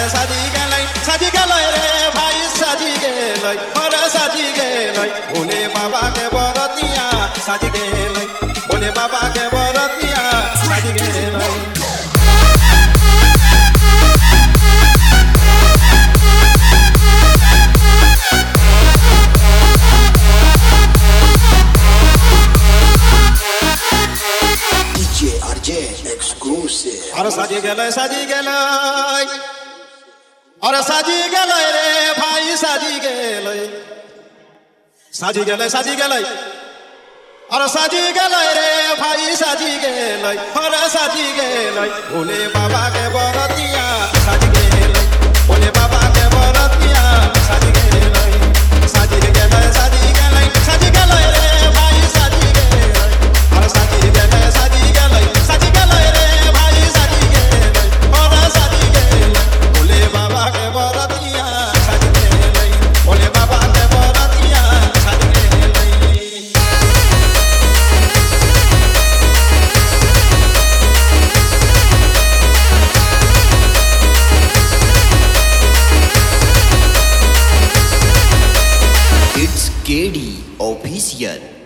সাজি গেল রে ভাই সাজি গেল ওরে সাজি গেল ভোলে বাবাকে বরতিয়া সাজি গেল ভোলে বাবাকে বরতিয়া সাজি গেল और साजी गल और साजी गल रे भाई साजी गल और साजी गल रे भाई साजी गल और साजी गल भोले बाबा के बरतिया साजी गल भोले बाबा के बरतिया साजी गल साजी गल साजी गल साजी गल रे भाई साजी गल और साजी गल साजी गल साजी गल रे भाई साजी गल और साजी गल भोले बाबा के बरतिया साजी गल भोले बाबा के बरतिया साजी गल It's KD Official.